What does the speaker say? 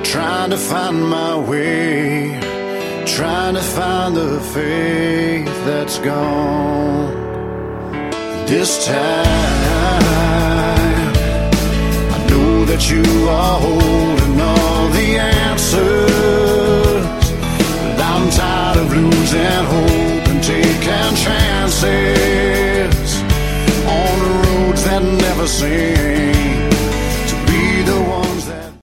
trying to find my way, trying to find the faith that's gone. This time I know that you are holding all the answers, but I'm tired of losing hope and taking chances on the roads that never seem